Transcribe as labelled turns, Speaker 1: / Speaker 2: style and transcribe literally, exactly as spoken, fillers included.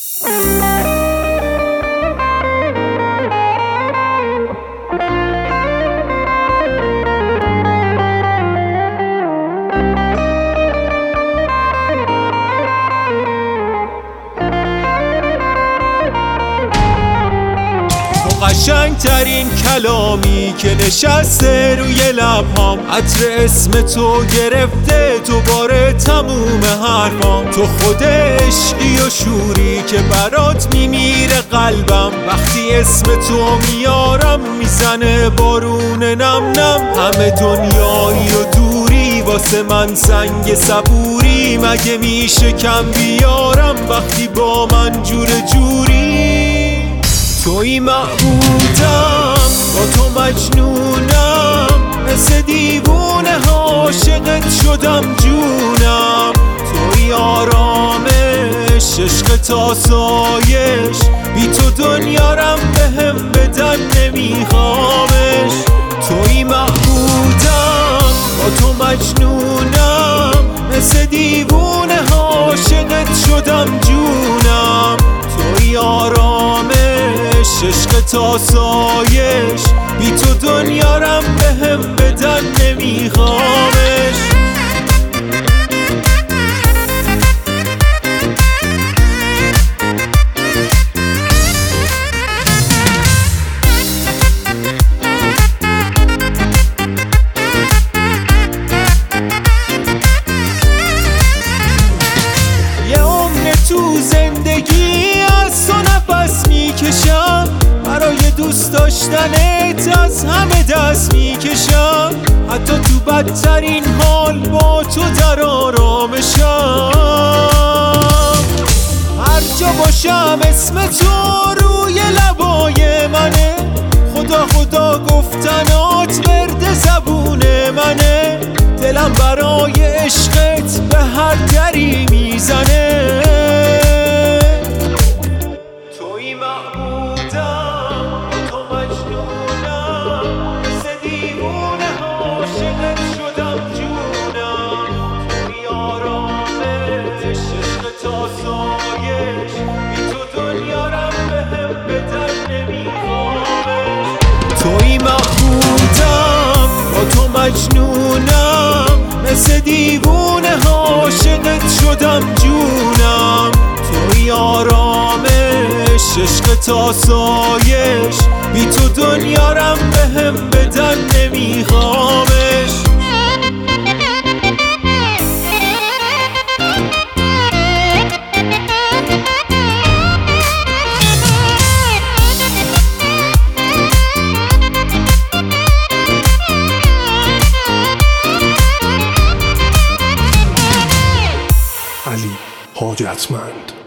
Speaker 1: قشنگترین کلامی که نشسته روی لبهام، عطر اسم تو گرفته دوباره تموم حرفام. تو خود عشقی و شوری که برات میمیره قلبم، وقتی اسم تو میارم میزنه بارون نم نم. همه دنیایی و دوری واسه من سنگ صبوری، مگه میشه کم بیارم وقتی با من جور جوری؟ توی معبودم، با تو مجنونم، مثل دیوونه عاشقت شدم جونم. توی آرامش، عشق تا سایش، بی تو دنیارم بهم بدن نمیخوامش. توی معبودم، با تو مجنونم، مثل دیوونه عاشقت شدم جونم. توی آرامش، عشق تا سایش، بی تو دنیارم بهم بدن نمیخوامش. یه عمر تو زندگی از تو نفس میکشم، برای دوست داشتنت از همه دست میکشم. حتی تو بدترین حال با تو در آرامشم. هر جا باشم اسم تو روی لبای منه، خدا خدا گفتنات ورد زبون منه. دلم برای عشقت به هر دری میزنه. توی معبودم، تو مجنونم، مثل دیوونه عاشقت شدم جونم. توی آرامش، عشق تا سایش، بی تو دنیارم بهم بدن نمیخوامش. توی معبودم، با تو مجنونم، مثل دیوونه عاشقت شدم جونم. توی آرامش، عشق تا سایش، بی تو دنیارم بهم بدن نمیخوامش.
Speaker 2: علی حاجتمند.